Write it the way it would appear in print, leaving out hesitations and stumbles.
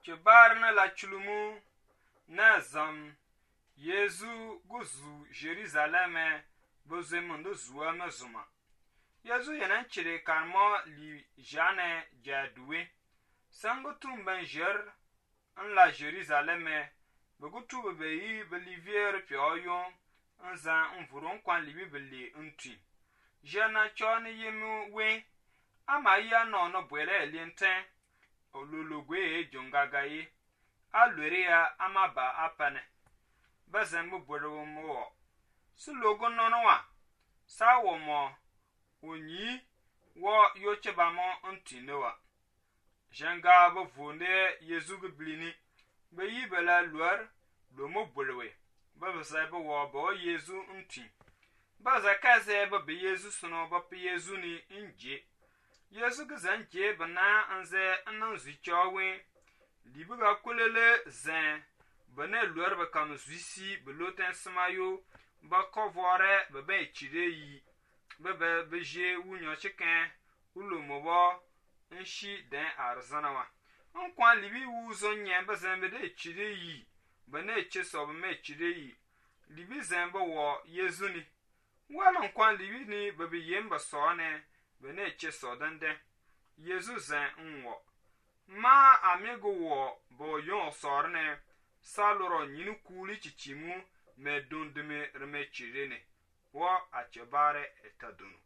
Cebarna la chulumu na zam Yezu guzu Jerusalem bozemundo zuwa mezuma. Yezu yanan chire karmo li jane jaduwe. Sangutum ben jer en la Jerusalem begutu bebeyi belivier pioyon nzan nvuron kwan libi beli ntui. Jana choni yemu we ama ya no bwele elienten olulugwe jongagayi alwere ya amaba apane bazembu bwero mo sulogo nonwa sawo mo onyi wo yochebamo ntinowa janga bo vonde Yezu biblini beyi bela luar lomo bwelwe babasa bo wo bo Yezu nti baza kaze bo be Yezu sono bo pe Yezu ni nje Yezu gzanje bana anze anan zichowe libuga kulele zin bana luar ba kam zuisi beloten smayo ba kovore bebe chireyi bebe beje wunyo chicken ulomo bo nshi den arzanawa nkwan libi wuzo nyen bazembe de chireyi bana cheso be chireyi libi zembe wo Yezu ni wala nkwan libi ni bebe yemba sone bene cheso dende Yezu zan nwo ma amigo wo bo yon sorne saloro nyinu kuli chichimu me dundime reme chirene wo achebare etadunu